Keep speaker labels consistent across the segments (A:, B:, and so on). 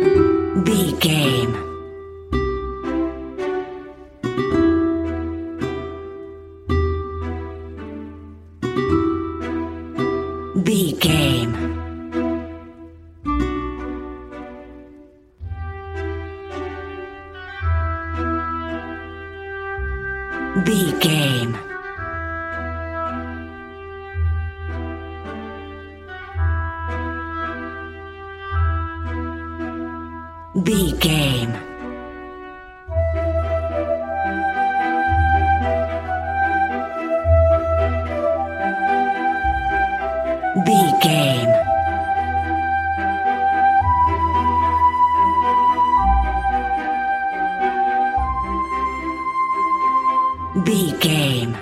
A: B game. B game. B game. B game. B game. B game.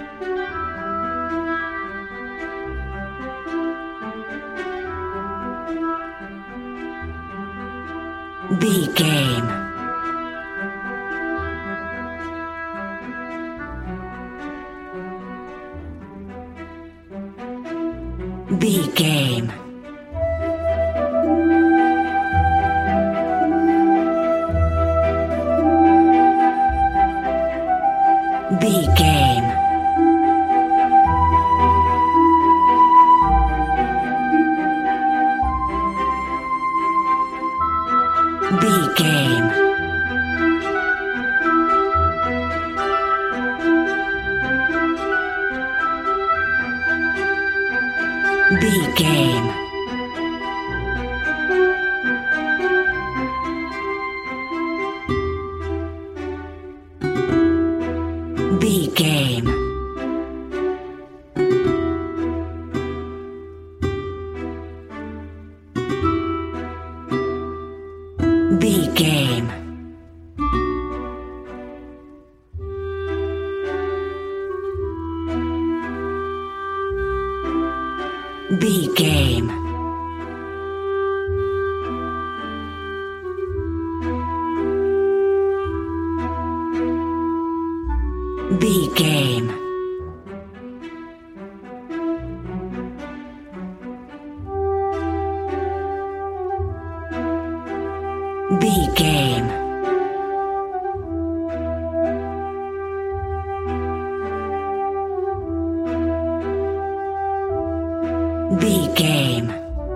A: B game. B game. B game. B game. B game. B game. B game. B game. B game. B game. B game.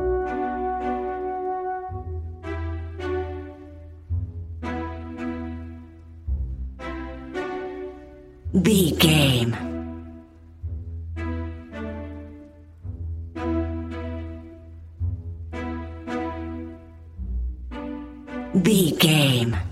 A: B game. B game.